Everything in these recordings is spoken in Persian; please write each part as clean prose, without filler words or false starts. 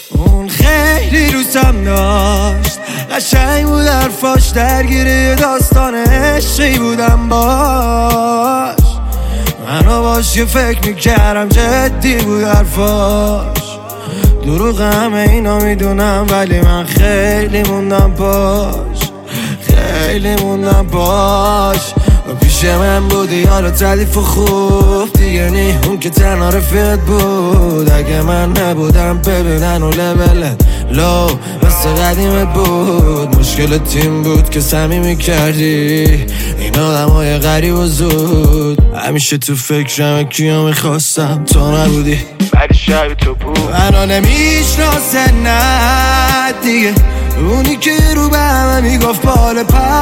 اون خیلی دوستم داشت، قشنگ بود حرفاش، درگیر داستان عشقی بودم باش. منو باش یه فکر میکردم جدی بود حرفاش. دروغ همه اینا میدونم ولی من خیلی موندم باش، خیلی موندم باش. و پیش من بودی حالا تعلیف و خوب دیگه نی، اون که تنها رفیقت بود. اگه من نبودم ببینن و لبلت لو مثل قدیمت بود. مشکل تیم بود که صمیمی کردی این آدم های غریب و زود. همیشه تو فکرم کیا میخواستم تو نبودی ولی شب تو بود. منو نمیشناسه نه دیگه، اونی که رو به همه میگفت بال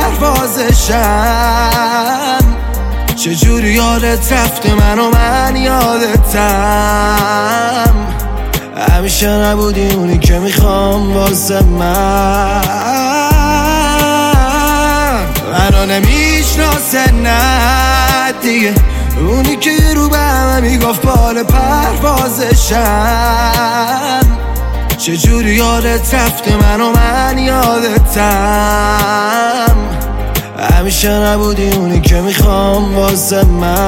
پروازشم. چجوری یادت رفته منو من یادتم. همیشه نبودی اونی که میخوام واسه من. منو نمیشناسه نه دیگه، اونی که رو به همه میگفت بال پروازشم. چجوری یادت رفته منو من یادتم. همیشه نبودی اونی که میخوام واسه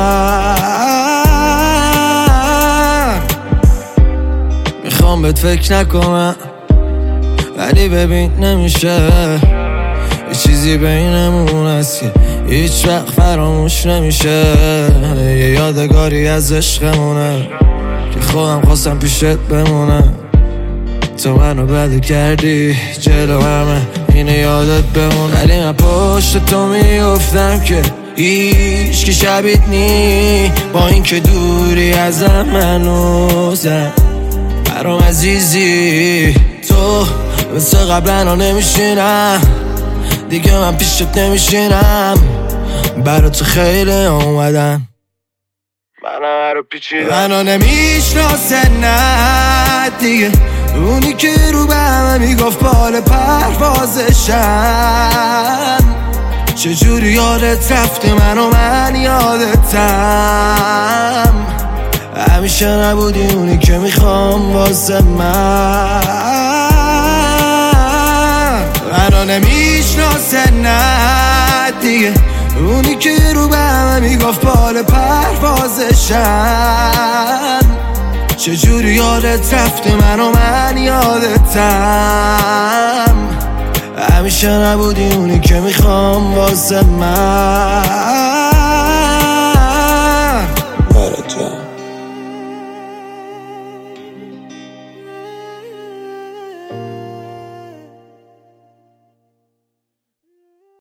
من. میخوام بهت فکر نکنم ولی ببین نمیشه، یه چیزی بینمون هست که هیچ وقت فراموش نمیشه. یه یادگاری از عشقمونه که خودم خواستم پیشت بمونم. تو منو بده کردی جلو همه اینه یادت بمون. ولی من پشت تو میافتم که هیچ که شبیت نی، با این که دوری ازم منوزم. برام عزیزی تو مثل قبلا نمیشینم دیگه، من پیشت نمیشینم. برا تو خیلی اومدم منو پیچیدم. منو نمیشناسه نه دیگه، اونی که رو به همه میگفت بال پروازشم. چجوری یادت رفته منو من یادتم. همیشه نبودی اونی که میخوام واسه من. منو نمیشناسه نه دیگه، اونی که رو به همه میگفت بال پروازشم. چجوری یادت رفته منو من یادتم. همیشه نبودی اونی که میخوام واسه من.